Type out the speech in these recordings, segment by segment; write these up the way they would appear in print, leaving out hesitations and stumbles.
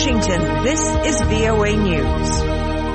Washington, this is VOA News.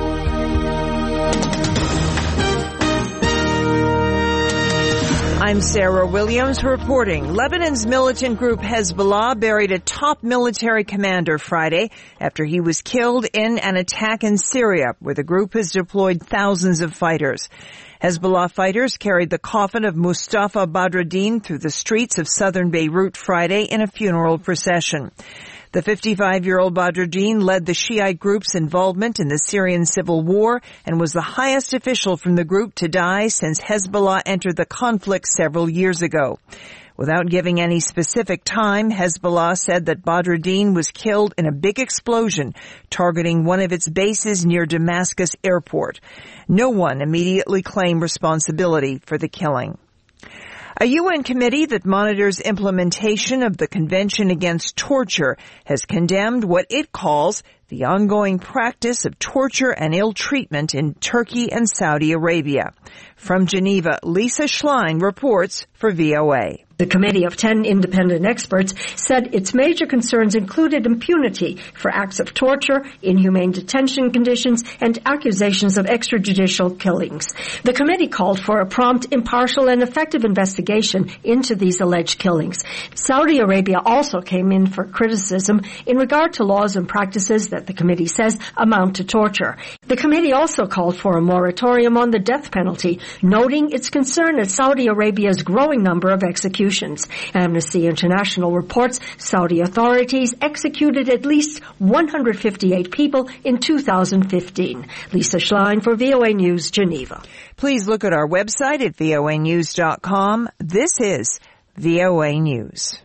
I'm Sarah Williams reporting. Lebanon's militant group Hezbollah buried a top military commander Friday after he was killed in an attack in Syria, where the group has deployed thousands of fighters. Hezbollah fighters carried the coffin of Mustafa Badreddine through the streets of southern Beirut Friday in a funeral procession. The 55-year-old Badreddine led the Shiite group's involvement in the Syrian civil war and was the highest official from the group to die since Hezbollah entered the conflict several years ago. Without giving any specific time, Hezbollah said that Badreddine was killed in a big explosion targeting one of its bases near Damascus airport. No one immediately claimed responsibility for the killing. A UN committee that monitors implementation of the Convention Against Torture has condemned what it calls the ongoing practice of torture and ill treatment in Turkey and Saudi Arabia. From Geneva, Lisa Schlein reports for VOA. The committee of 10 independent experts said its major concerns included impunity for acts of torture, inhumane detention conditions, and accusations of extrajudicial killings. The committee called for a prompt, impartial, and effective investigation into these alleged killings. Saudi Arabia also came in for criticism in regard to laws and practices that the committee says amount to torture. The committee also called for a moratorium on the death penalty, noting its concern at Saudi Arabia's growing number of executions. Amnesty International reports Saudi authorities executed at least 158 people in 2015. Lisa Schlein for VOA News, Geneva. Please look at our website at voanews.com. This is VOA News.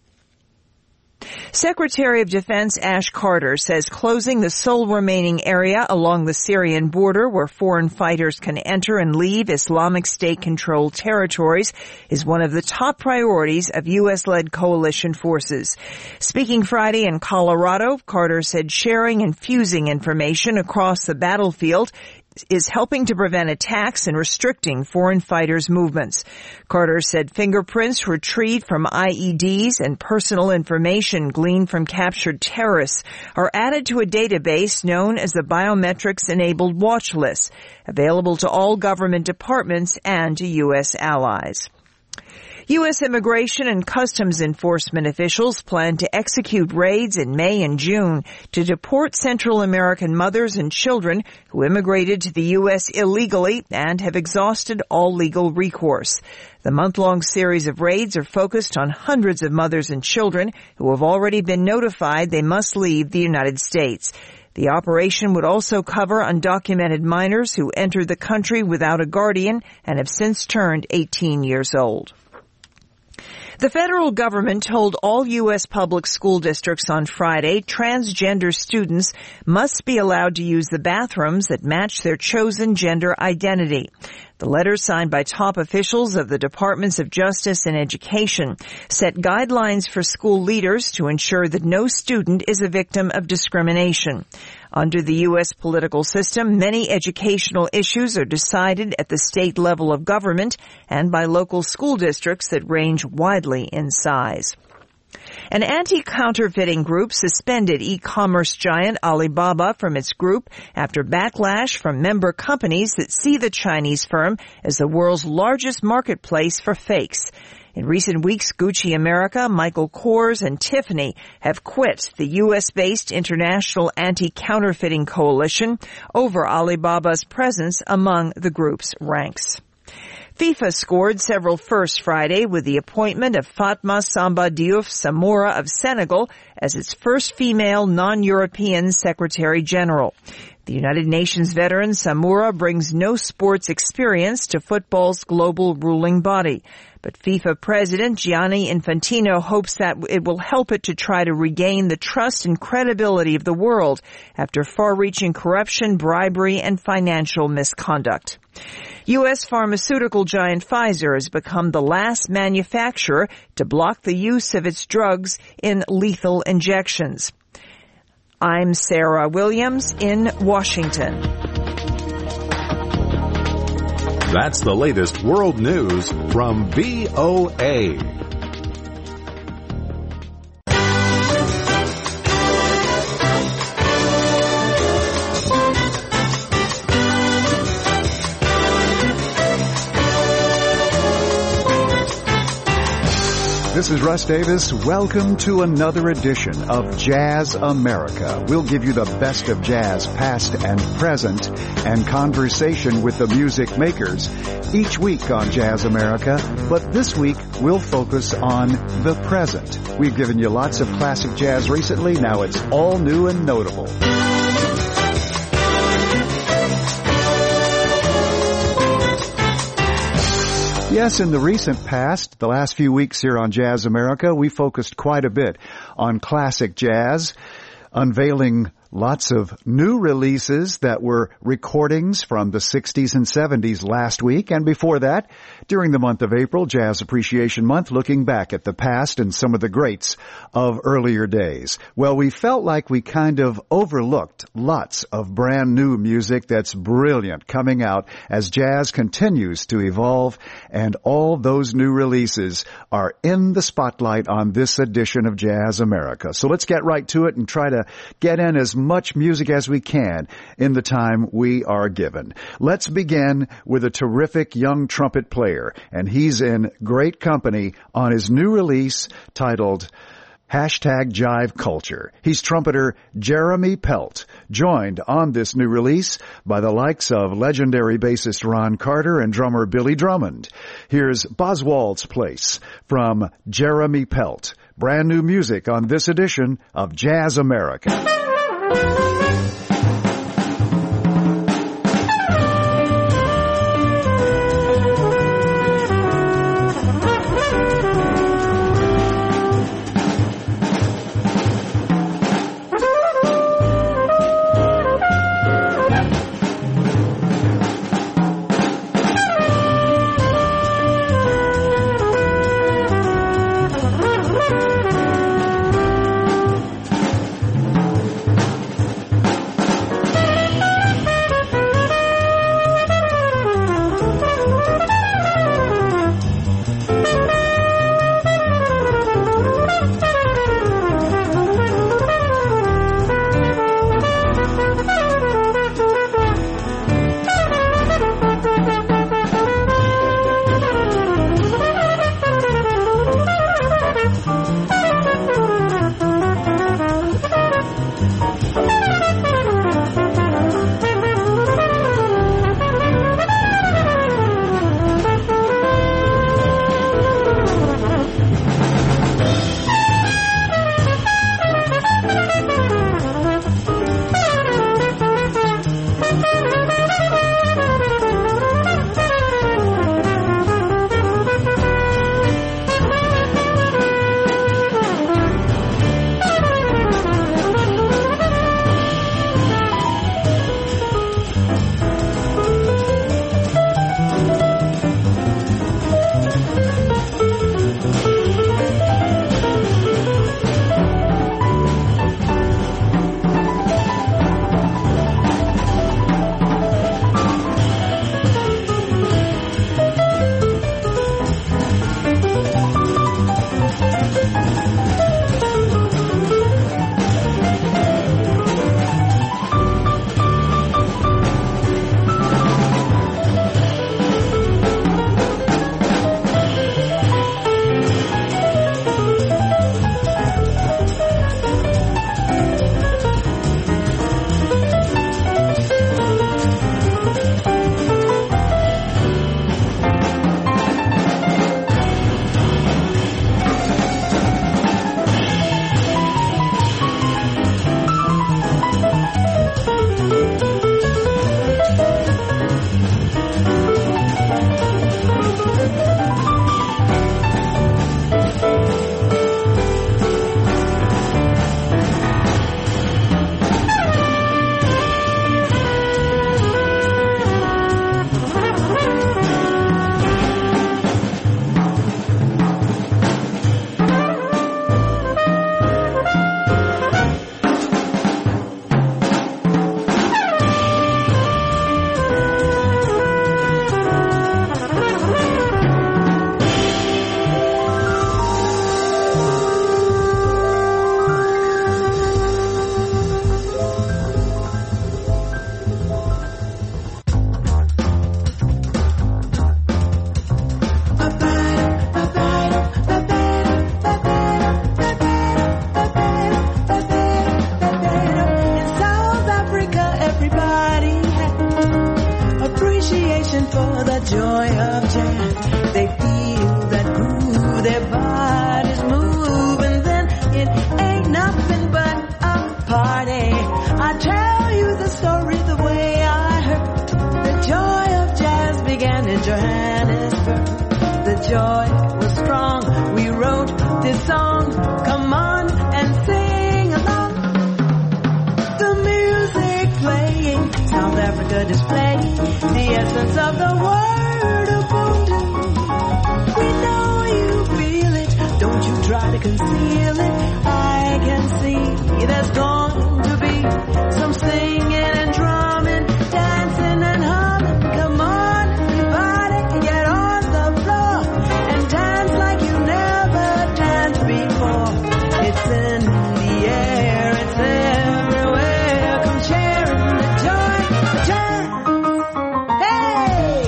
Secretary of Defense Ash Carter says closing the sole remaining area along the Syrian border where foreign fighters can enter and leave Islamic State-controlled territories is one of the top priorities of U.S.-led coalition forces. Speaking Friday in Colorado, Carter said sharing and fusing information across the battlefield is helping to prevent attacks and restricting foreign fighters' movements. Carter said fingerprints retrieved from IEDs and personal information gleaned from captured terrorists are added to a database known as the Biometrics-Enabled Watch List, available to all government departments and to U.S. allies. U.S. Immigration and Customs Enforcement officials plan to execute raids in May and June to deport Central American mothers and children who immigrated to the U.S. illegally and have exhausted all legal recourse. The month-long series of raids are focused on hundreds of mothers and children who have already been notified they must leave the United States. The operation would also cover undocumented minors who entered the country without a guardian and have since turned 18 years old. The federal government told all U.S. public school districts on Friday transgender students must be allowed to use the bathrooms that match their chosen gender identity. The letter signed by top officials of the Departments of Justice and Education set guidelines for school leaders to ensure that no student is a victim of discrimination. Under the U.S. political system, many educational issues are decided at the state level of government and by local school districts that range widely in size. An anti-counterfeiting group suspended e-commerce giant Alibaba from its group after backlash from member companies that see the Chinese firm as the world's largest marketplace for fakes. In recent weeks, Gucci America, Michael Kors, and Tiffany have quit the U.S.-based International Anti-Counterfeiting Coalition over Alibaba's presence among the group's ranks. FIFA scored several firsts Friday with the appointment of Fatma Samba Diouf Samora of Senegal as its first female non-European Secretary General. The United Nations veteran Samora brings no sports experience to football's global ruling body. But FIFA President Gianni Infantino hopes that it will help it to try to regain the trust and credibility of the world after far-reaching corruption, bribery, and financial misconduct. U.S. pharmaceutical giant Pfizer has become the last manufacturer to block the use of its drugs in lethal injections. I'm Sarah Williams in Washington. That's the latest world news from VOA. This is Russ Davis. Welcome to another edition of Jazz America. We'll give you the best of jazz, past and present, and conversation with the music makers each week on Jazz America. But this week, we'll focus on the present. We've given you lots of classic jazz recently. Now it's all new and notable. Yes, in the recent past, the last few weeks here on Jazz America, we focused quite a bit on classic jazz, unveiling lots of new releases that were recordings from the 60s and 70s last week. And before that, during the month of April, Jazz Appreciation Month, looking back at the past and some of the greats of earlier days. Well, we felt like we kind of overlooked lots of brand new music that's brilliant coming out as jazz continues to evolve, and all those new releases are in the spotlight on this edition of Jazz America. So let's get right to it and try to get in as much music as we can in the time we are given. Let's begin with a terrific young trumpet player, and he's in great company on his new release titled #Jive Culture. He's trumpeter Jeremy Pelt, joined on this new release by the likes of legendary bassist Ron Carter and drummer Billy Drummond. Here's Boswald's Place from Jeremy Pelt. Brand new music on this edition of Jazz America. the display, the essence of the word Ubuntu. We know you feel it, don't you try to conceal it. I can see there's going to be some singing and drumming, dancing and humming. Come on, everybody, get on the floor and dance like you never danced before. It's in the air, it's everywhere. Come share in the joy, the dance. Hey!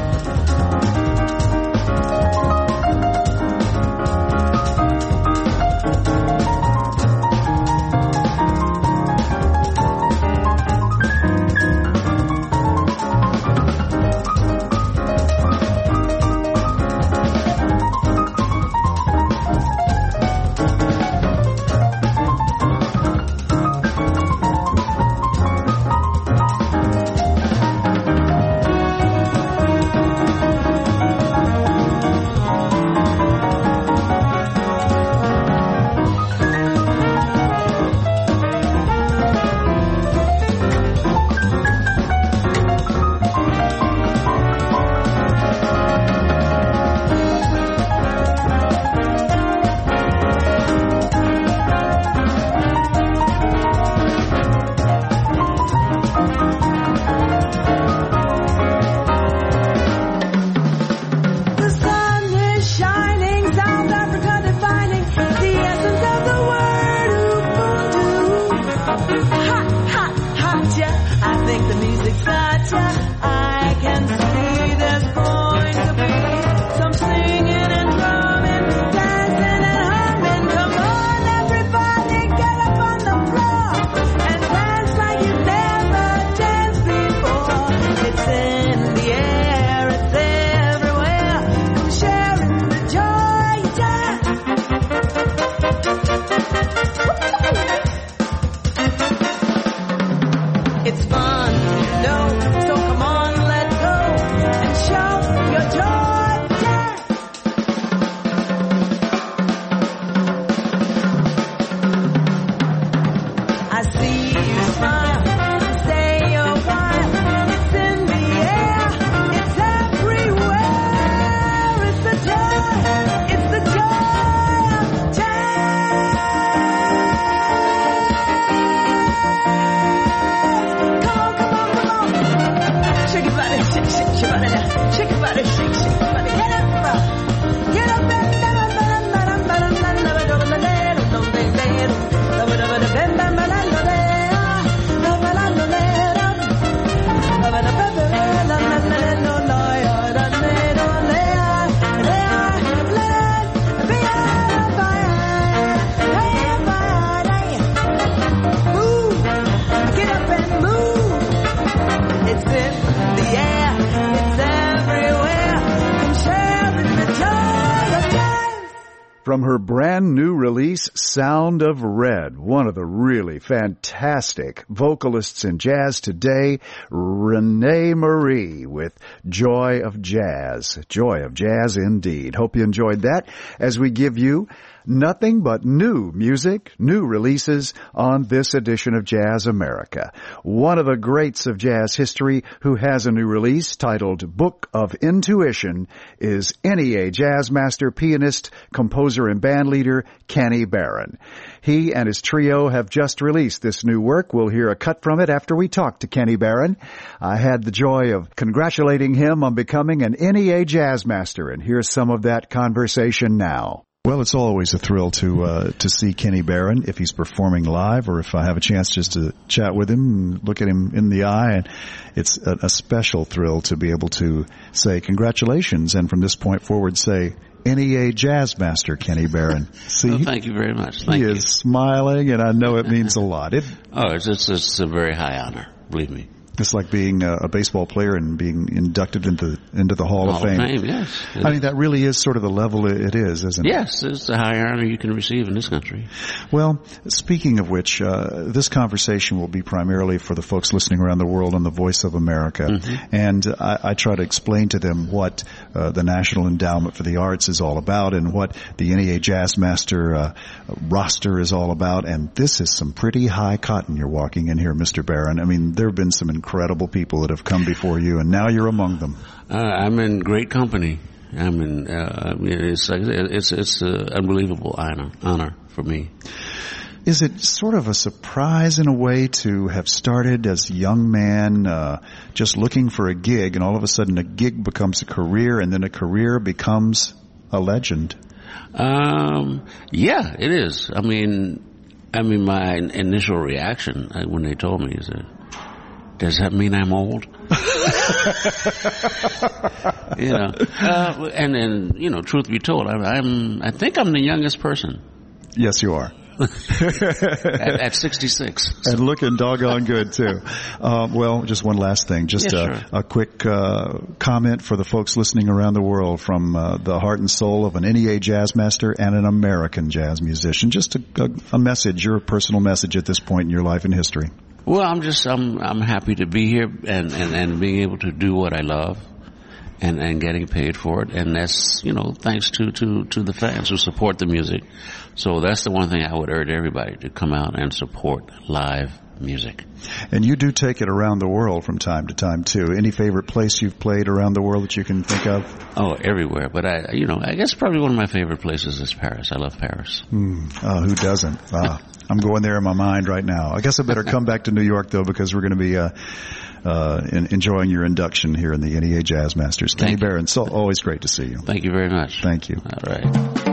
From her brand new release, Sound of Red, one of the really fantastic vocalists in jazz today, Renee Marie with Joy of Jazz. Joy of Jazz indeed. Hope you enjoyed that as we give you nothing but new music, new releases on this edition of Jazz America. One of the greats of jazz history who has a new release titled Book of Intuition is NEA jazz master, pianist, composer, and bandleader Kenny Barron. He and his trio have just released this new work. We'll hear a cut from it after we talk to Kenny Barron. I had the joy of congratulating him on becoming an NEA jazz master, and here's some of that conversation now. Well, it's always a thrill to see Kenny Barron if he's performing live, or if I have a chance just to chat with him and look at him in the eye. And it's a special thrill to be able to say congratulations, and from this point forward say NEA jazz master Kenny Barron. See, well, thank you very much. Thank you. He is smiling, and I know it means a lot. It's a very high honor, believe me. It's like being a baseball player and being inducted into the Hall of Fame. Yes. I mean, that really is sort of the level it is, isn't it? Yes, it's a high honor you can receive in this country. Well, speaking of which, this conversation will be primarily for the folks listening around the world on the Voice of America. Mm-hmm. And I try to explain to them what the National Endowment for the Arts is all about and what the NEA Jazz Master roster is all about. And this is some pretty high cotton you're walking in here, Mr. Barron. I mean, there have been some incredible incredible people that have come before you, and now you're among them. I'm in great company. It's an unbelievable honor for me. Is it sort of a surprise in a way to have started as a young man just looking for a gig, and all of a sudden a gig becomes a career, and then a career becomes a legend? Yeah, it is. I mean, my initial reaction when they told me is, does that mean I'm old? And truth be told, I think I'm the youngest person. Yes, you are. at 66. So. And looking doggone good, too. Well, just one last thing. Just sure. a quick comment for the folks listening around the world from the heart and soul of an NEA jazz master and an American jazz musician. Just a message, your personal message at this point in your life and history. Well, I'm happy to be here and being able to do what I love. And getting paid for it, and that's thanks to the fans who support the music. So that's the one thing I would urge everybody to come out and support live music. And you do take it around the world from time to time too. Any favorite place you've played around the world that you can think of? Oh, everywhere. But I guess probably one of my favorite places is Paris. I love Paris. Who doesn't? I'm going there in my mind right now. I guess I better come back to New York though, because we're going to be enjoying your induction here in the NEA Jazz Masters. Kenny Barron, so always great to see you. Thank you very much. Thank you. All right.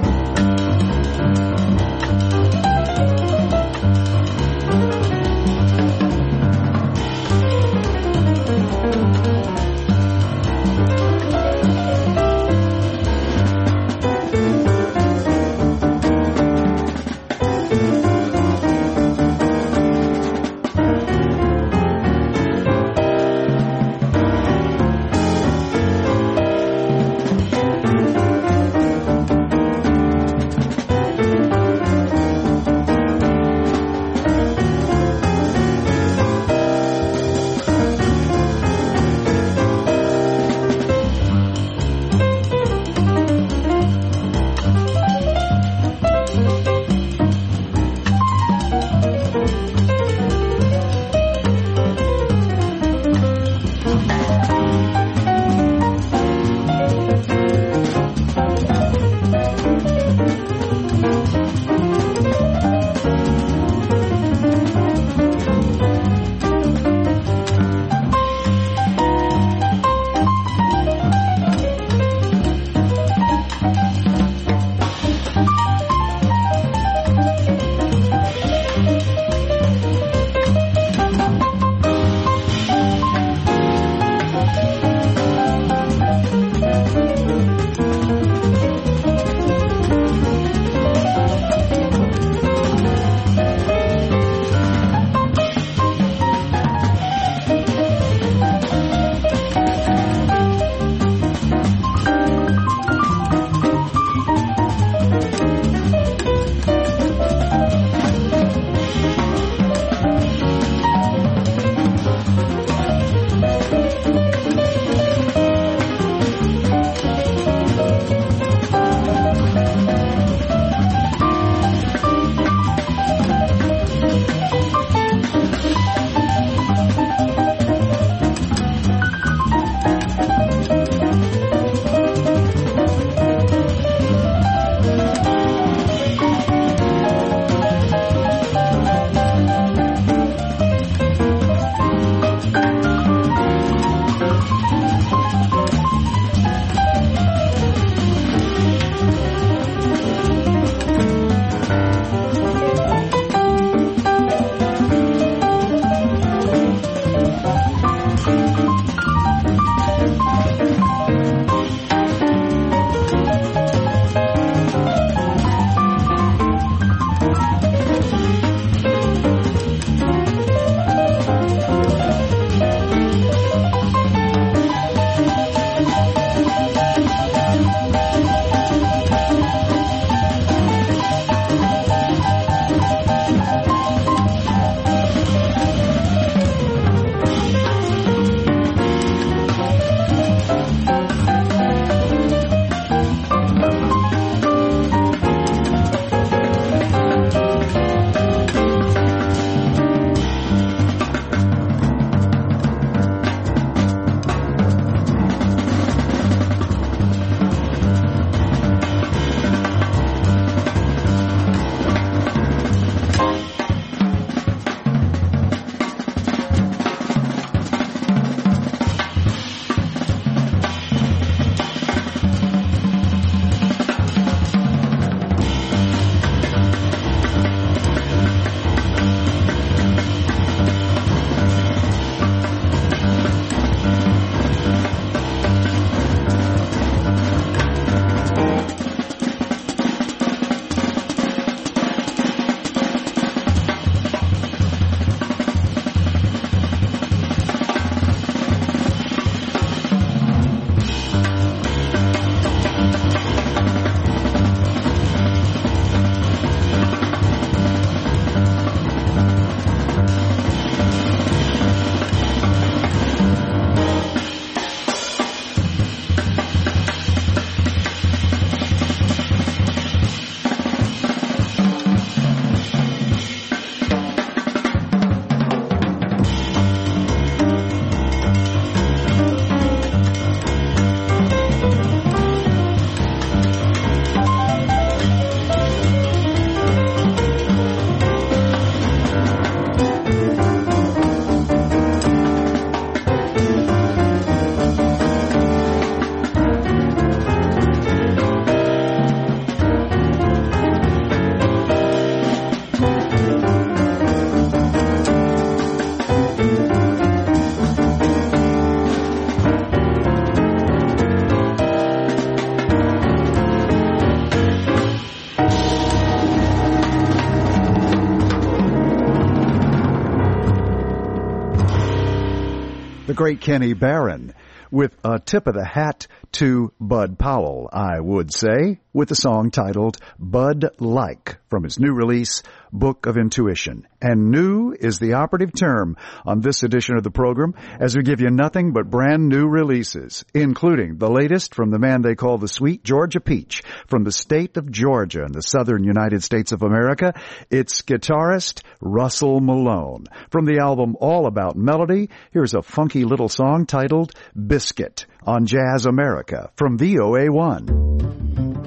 the great Kenny Barron, with a tip of the hat to Bud Powell, I would say, with the song titled Bud-like from his new release, Book of Intuition. And new is the operative term on this edition of the program, as we give you nothing but brand new releases, including the latest from the man they call the Sweet Georgia Peach from the state of Georgia in the southern United States of America. It's guitarist Russell Malone. From the album All About Melody, here's a funky little song titled Biscuit on Jazz America from VOA1.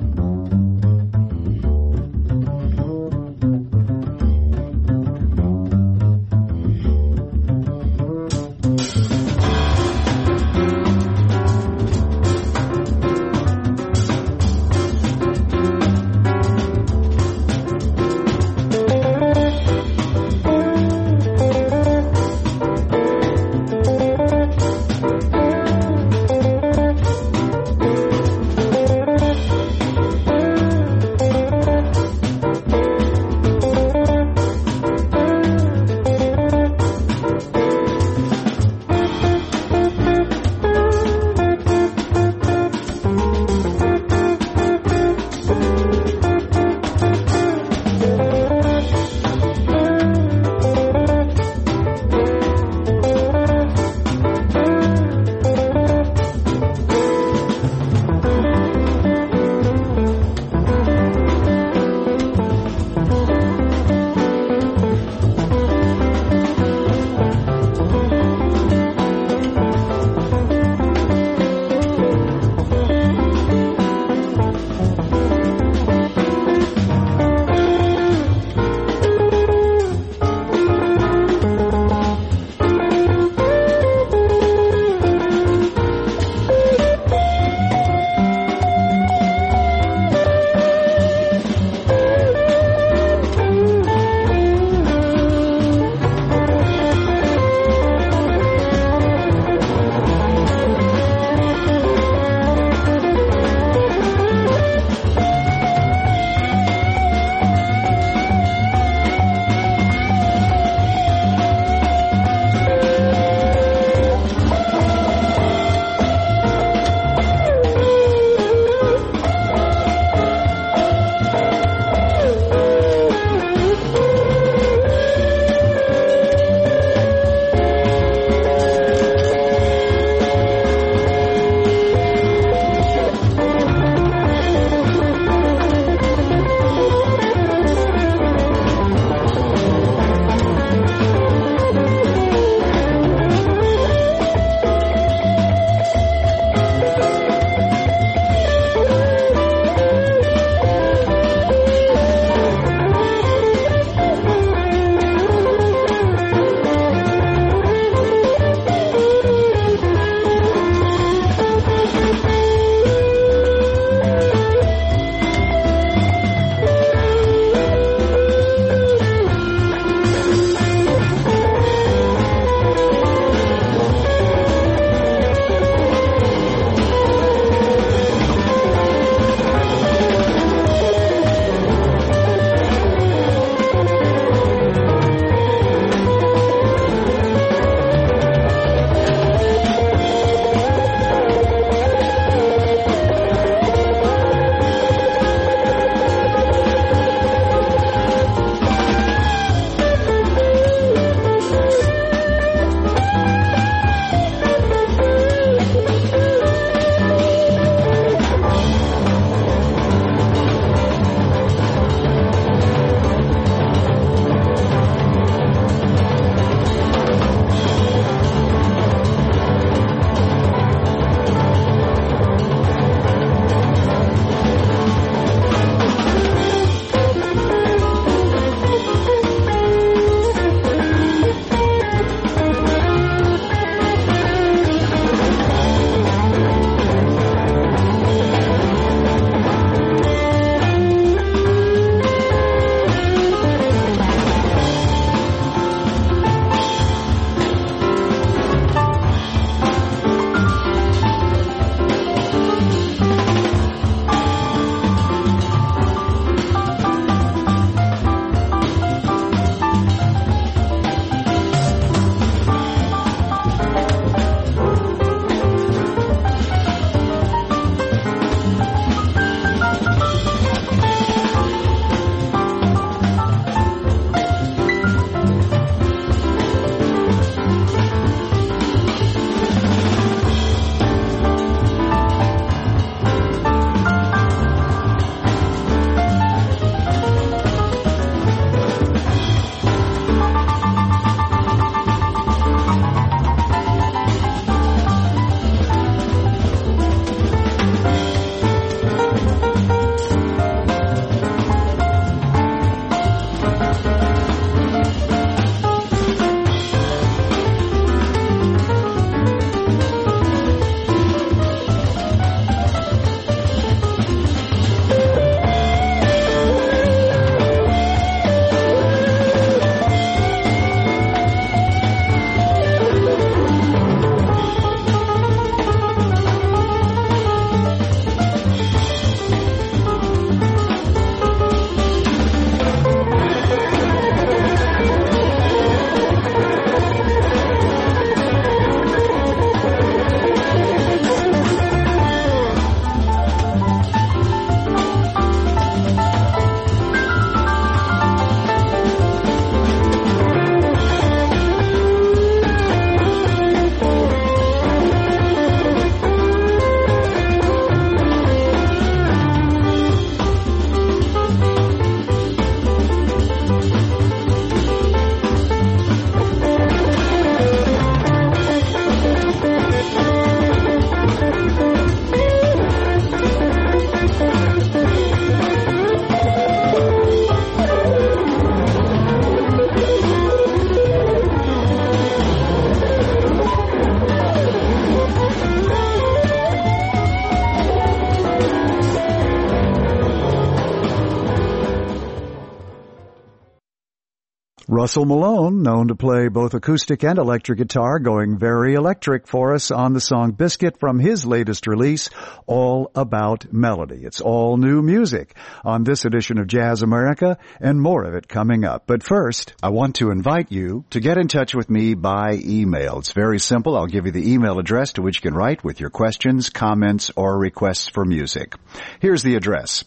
Russell Malone, known to play both acoustic and electric guitar, going very electric for us on the song Biscuit from his latest release, All About Melody. It's all new music on this edition of Jazz America, and more of it coming up. But first, I want to invite you to get in touch with me by email. It's very simple. I'll give you the email address to which you can write with your questions, comments, or requests for music. Here's the address: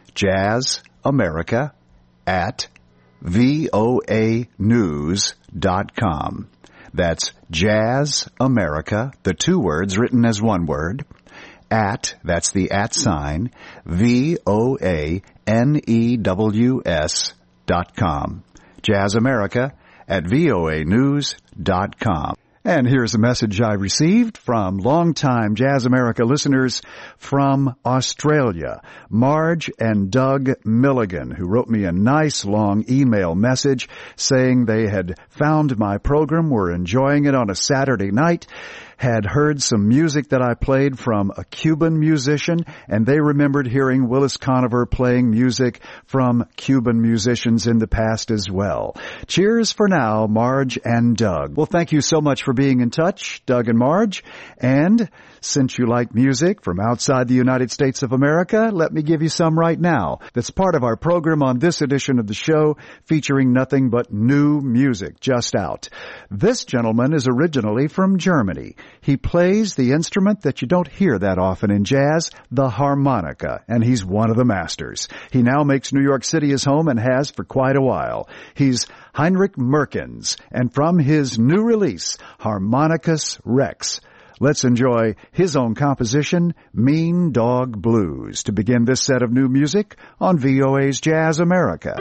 jazzamerica@voanews.com. That's Jazz America, the two words written as one word, that's the @ sign, VOANEWS.com. Jazz America at voanews.com. And here's a message I received from longtime Jazz America listeners from Australia, Marge and Doug Milligan, who wrote me a nice long email message saying they had found my program, were enjoying it on a Saturday night, had heard some music that I played from a Cuban musician, and they remembered hearing Willis Conover playing music from Cuban musicians in the past as well. Cheers for now, Marge and Doug. Well, thank you so much for being in touch, Doug and Marge. And since you like music from outside the United States of America, let me give you some right now. That's part of our program on this edition of the show, featuring nothing but new music just out. This gentleman is originally from Germany. He plays the instrument that you don't hear that often in jazz, the harmonica, and he's one of the masters. He now makes New York City his home and has for quite a while. He's Heinrich Merkens, and from his new release, Harmonicus Rex, let's enjoy his own composition, Mean Dog Blues, to begin this set of new music on VOA's Jazz America.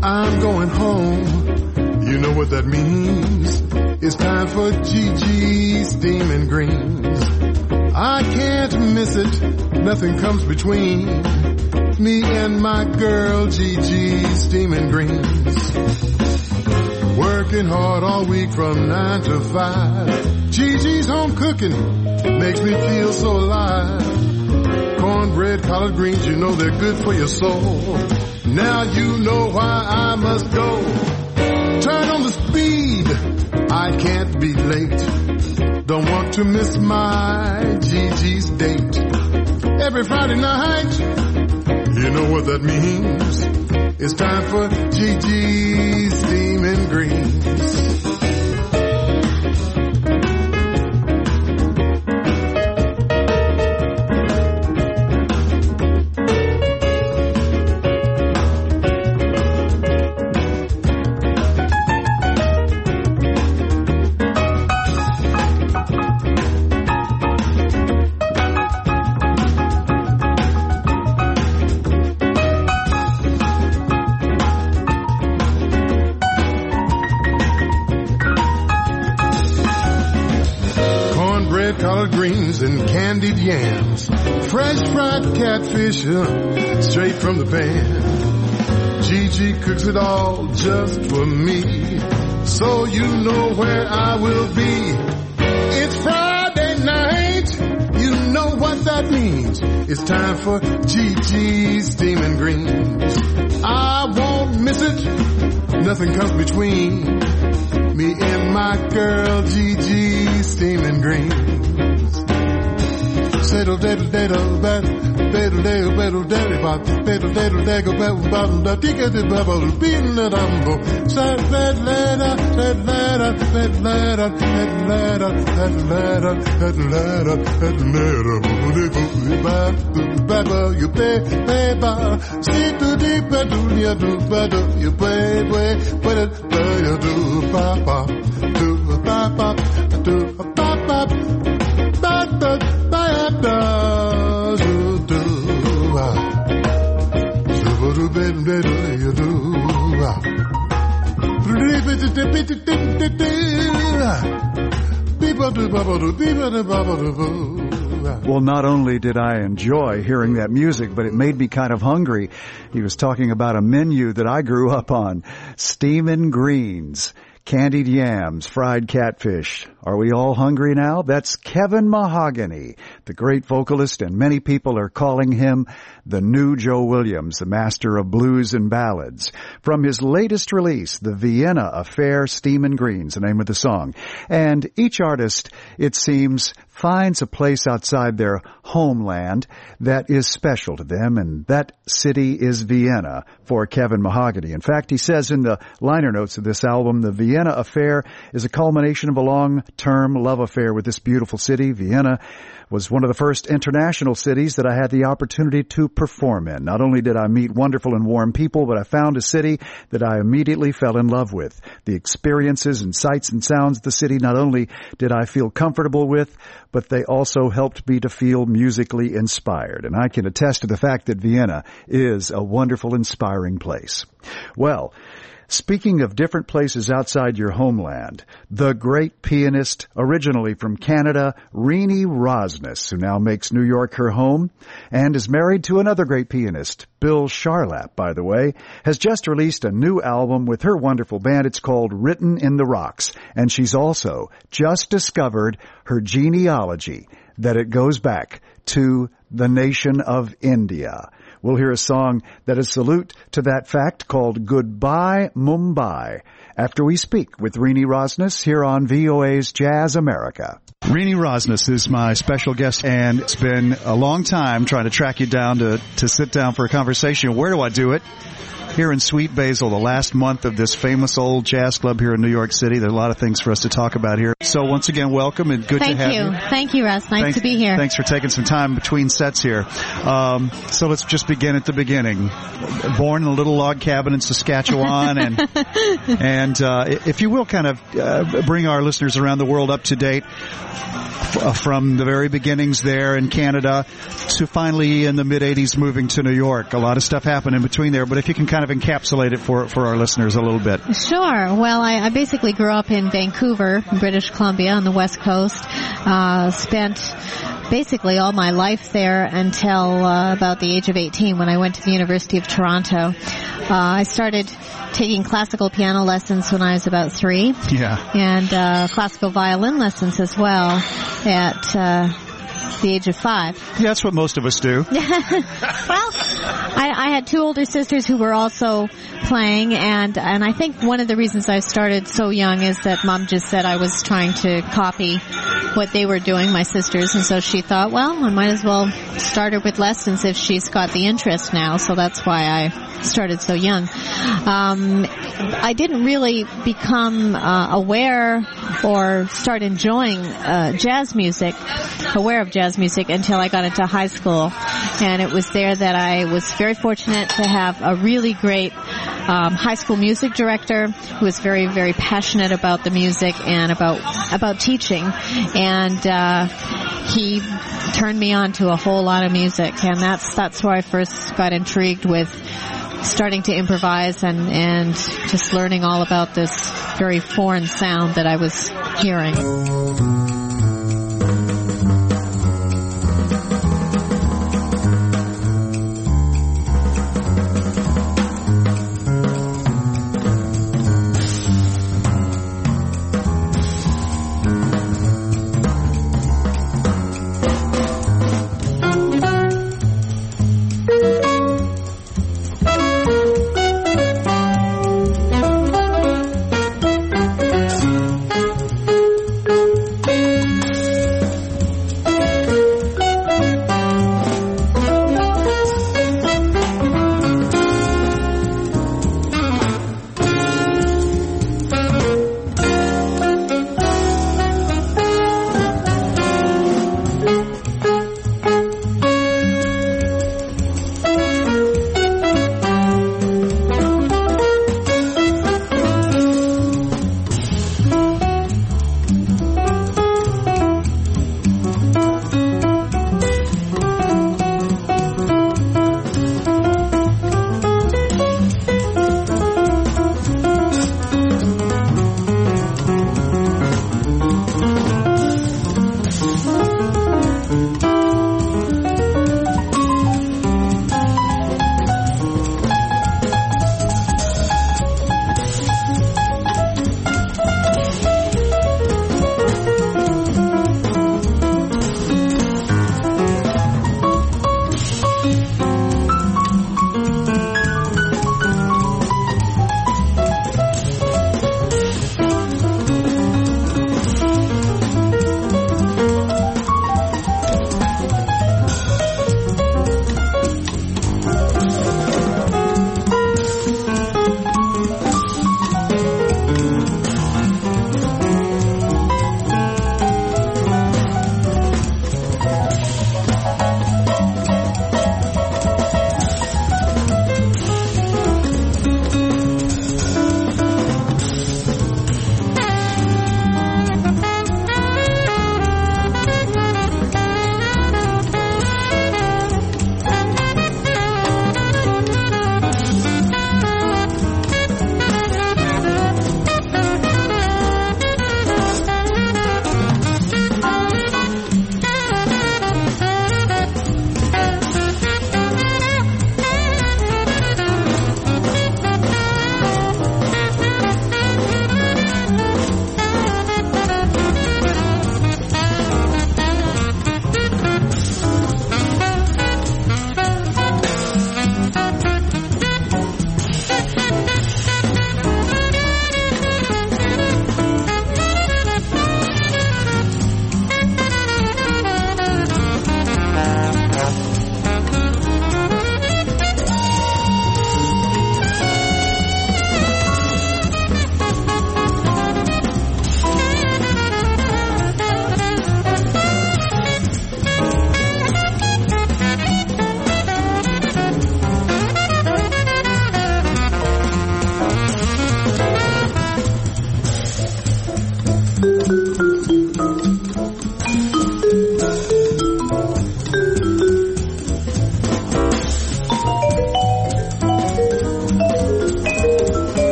I'm going home. You know what that means. It's time for Gigi's Steamin' Greens. I can't miss it. Nothing comes between me and my girl Gigi's Steamin' Greens. Working hard all week from 9 to 5. Gigi's home cooking makes me feel so alive. Cornbread, collard greens, you know they're good for your soul. Now you know why I must go. Turn on the speed, I can't be late. Don't want to miss my Gigi's date. Every Friday night, you know what that means. It's time for Gigi's Steamin' Greens. And candied yams, fresh fried catfish, straight from the pan. Gigi cooks it all just for me, so you know where I will be. It's Friday night, you know what that means. It's time for Gigi's Steamin' Greens. I won't miss it, nothing comes between me and my girl Gigi's Steamin' Greens. Diddle diddle diddle diddle diddle diddle diddle diddle diddle diddle bottom the ticket the bubble being the rumble said red letter red letter red letter red letter red letter red letter red letter you pay see to deep you do you pay but it you do papa do papa do papa Well, not only did I enjoy hearing that music, but it made me kind of hungry. He was talking about a menu that I grew up on. Steamin' Greens. Candied yams, fried catfish. Are we all hungry now? That's Kevin Mahogany, the great vocalist, and many people are calling him the new Joe Williams, the master of blues and ballads. From his latest release, The Vienna Affair, Steamin' Greens, the name of the song. And each artist, it seems, finds a place outside their homeland that is special to them, and that city is Vienna for Kevin Mahogany. In fact, he says in the liner notes of this album, the Vienna Affair is a culmination of a long-term love affair with this beautiful city. Vienna was one of the first international cities that I had the opportunity to perform in. Not only did I meet wonderful and warm people, but I found a city that I immediately fell in love with. The experiences and sights and sounds of the city not only did I feel comfortable with, but they also helped me to feel musically inspired. And I can attest to the fact that Vienna is a wonderful, inspiring place. Well, speaking of different places outside your homeland, the great pianist originally from Canada, Renee Rosnes, who now makes New York her home and is married to another great pianist, Bill Charlap, by the way, has just released a new album with her wonderful band. It's called Written in the Rocks, and she's also just discovered her genealogy, that it goes back to the nation of India. We'll hear a song that is salute to that fact called Goodbye Mumbai after we speak with Renee Rosnes here on VOA's Jazz America. Renee Rosnes is my special guest, and it's been a long time trying to track you down to sit down for a conversation. Where do I do it? Here in Sweet Basil, the last month of this famous old jazz club here in New York City. There are a lot of things for us to talk about here. So once again, welcome and good to have you. Thank you, Russ. Nice to be here. Thanks for taking some time between sets here. So let's just begin at the beginning. Born in a little log cabin in Saskatchewan, and if you will, kind of bring our listeners around the world up to date from the very beginnings there in Canada to finally in the mid-'80s moving to New York. A lot of stuff happened in between there, but if you can kind kind of encapsulate it for our listeners a little bit. Sure. Well, I basically grew up in Vancouver, British Columbia, on the West Coast. Spent basically all my life there until about the age of 18 when I went to the University of Toronto. I started taking classical piano lessons when I was about 3. Yeah. And classical violin lessons as well at the age of 5. Yeah, that's what most of us do. Well, I had 2 older sisters who were also playing, and I think one of the reasons I started so young is that Mom just said I was trying to copy what they were doing, my sisters, and so she thought, well, I might as well start her with lessons if she's got the interest now, so that's why I started so young. I didn't really become aware or start enjoying jazz music, aware of jazz music, until I got into high school, and it was there that I was very fortunate to have a really great high school music director who was very, very passionate about the music and about teaching, and he turned me on to a whole lot of music, and that's where I first got intrigued with starting to improvise and just learning all about this very foreign sound that I was hearing.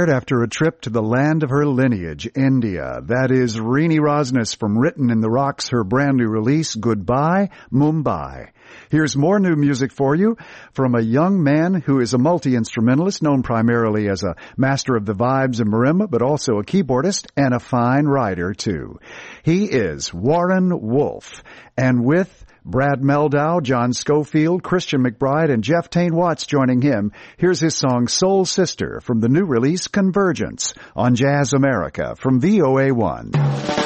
inspired after a trip to the land of her lineage, India. That is Rini Rosnes from Written in the Rocks, her brand new release, Goodbye, Mumbai. Here's more new music for you from a young man who is a multi-instrumentalist, known primarily as a master of the vibes and marimba, but also a keyboardist and a fine writer, too. He is Warren Wolf, and with Brad Meldau, John Schofield, Christian McBride, and Jeff Tain Watts joining him, here's his song Soul Sister from the new release Convergence on Jazz America from VOA1.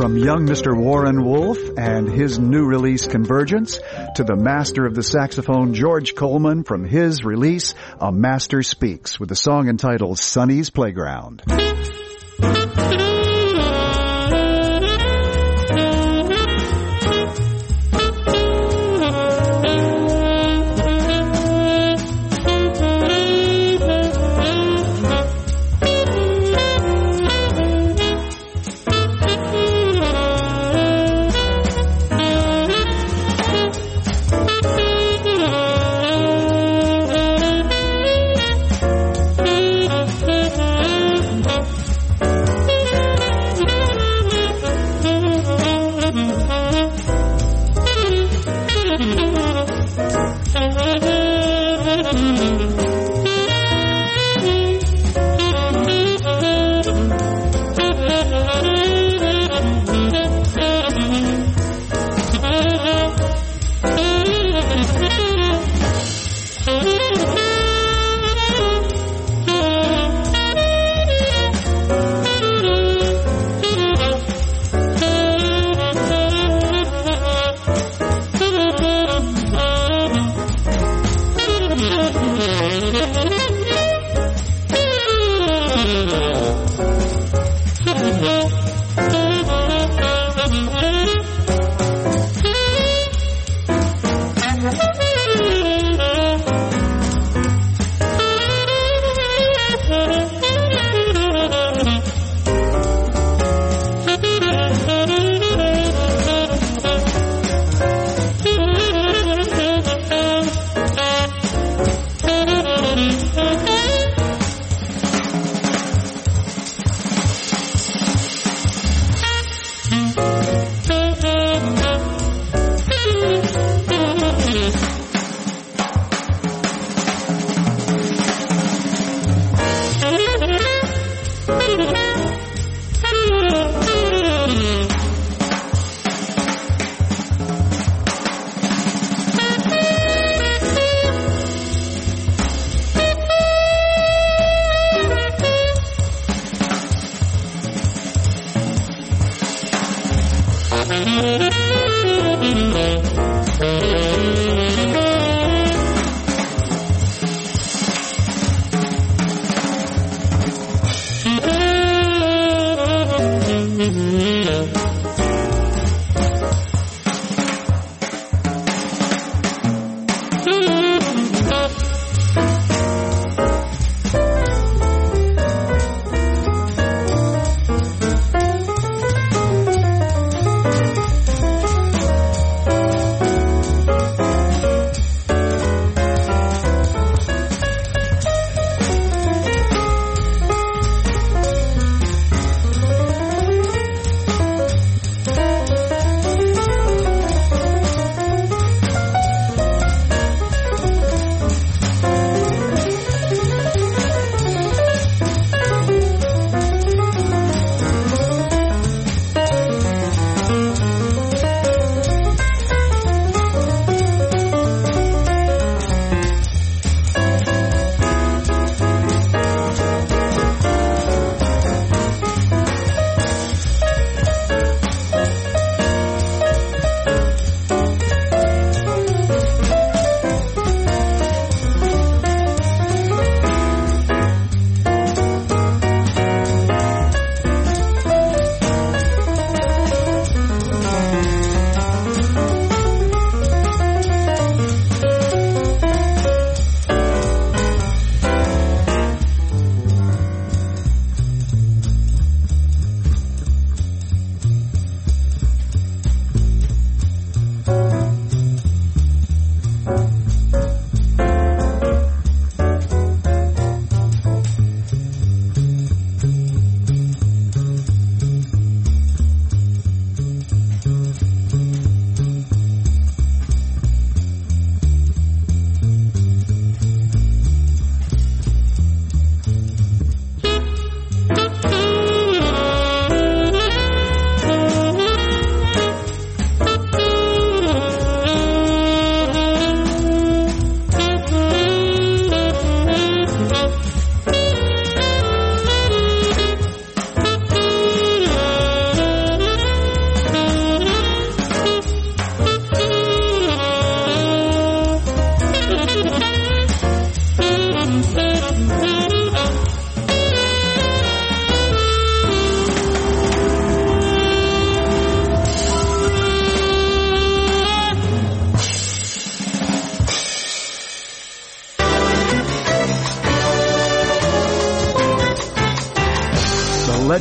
from young Mr. Warren Wolf and his new release Convergence to the master of the saxophone George Coleman from his release A Master Speaks with the song entitled Sonny's Playground.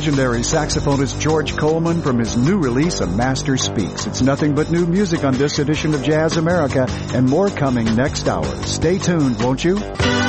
legendary saxophonist George Coleman from his new release, A Master Speaks. It's nothing but new music on this edition of Jazz America, and more coming next hour. Stay tuned, won't you?